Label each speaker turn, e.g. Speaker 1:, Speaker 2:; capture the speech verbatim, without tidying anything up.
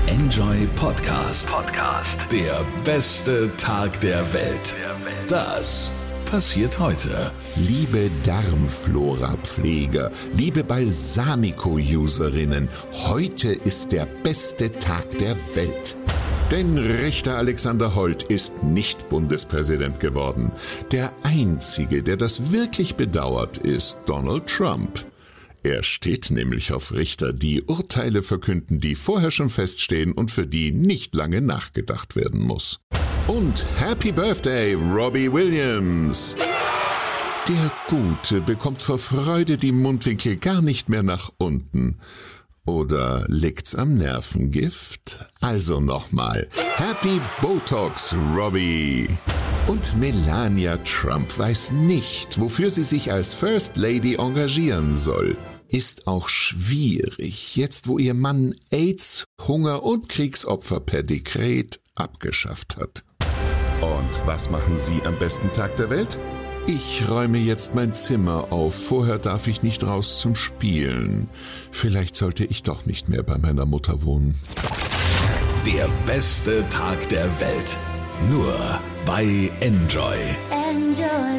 Speaker 1: Enjoy Podcast. Podcast. Der beste Tag der Welt. Das passiert heute.
Speaker 2: Liebe Darmflora-Pfleger, liebe Balsamico-Userinnen, heute ist der beste Tag der Welt. Denn Richter Alexander Holt ist nicht Bundespräsident geworden. Der Einzige, der das wirklich bedauert, ist Donald Trump. Er steht nämlich auf Richter, die Urteile verkünden, die vorher schon feststehen und für die nicht lange nachgedacht werden muss. Und Happy Birthday, Robbie Williams! Der Gute bekommt vor Freude die Mundwinkel gar nicht mehr nach unten. Oder liegt's am Nervengift? Also nochmal. Happy Botox, Robbie! Und Melania Trump weiß nicht, wofür sie sich als First Lady engagieren soll. Ist auch schwierig, jetzt wo ihr Mann AIDS, Hunger und Kriegsopfer per Dekret abgeschafft hat. Und was machen Sie am besten Tag der Welt? Ich räume jetzt mein Zimmer auf, vorher darf ich nicht raus zum Spielen. Vielleicht sollte ich doch nicht mehr bei meiner Mutter wohnen.
Speaker 1: Der beste Tag der Welt. Nur bei Enjoy.
Speaker 3: Enjoy.